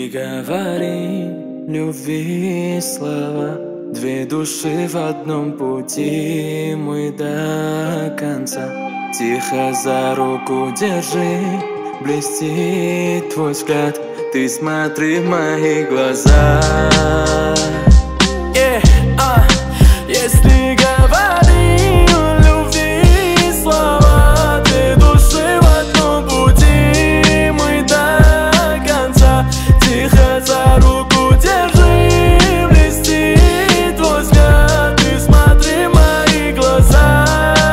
говорим любви слова, две души в одном пути, мы до конца. Тихо за руку держи, блестит твой взгляд, ты смотри в мои глаза. Если говорим любви слова, две души в одном пути, мы до конца. Тихо за руку держи, блестит твой взгляд, ты смотри в мои глаза.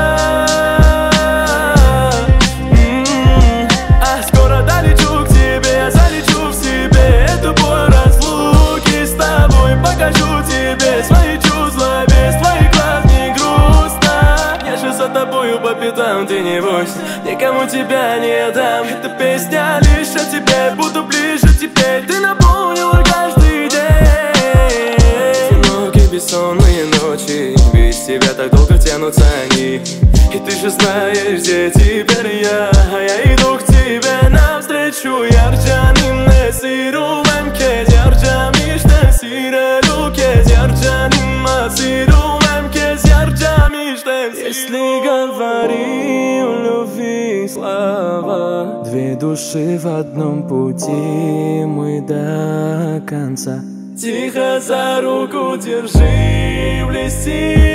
А скоро долечу к тебе, я залечу в себе эту боль разлуки с тобой, покажу тебе свои чувства, без твоих глаз не грустно. Я же за тобою по пятам, ты не бойся, никому тебя не отдам. Эта песня лишь о тебе, буду ближе теперь, ты наполнила каждый день. Одинокие бессонные ночи, без тебя так долго тянутся они. И ты же знаешь, где теперь я, а я иду к тебе навстречу. Ярчаним несирувем кез, ярчамиш несирелу кез, ярчаним масирувем кез, ярчамиш несиру. Если говорим любви слова, две души в одном пути, мы до конца. Тихо за руку держи, блести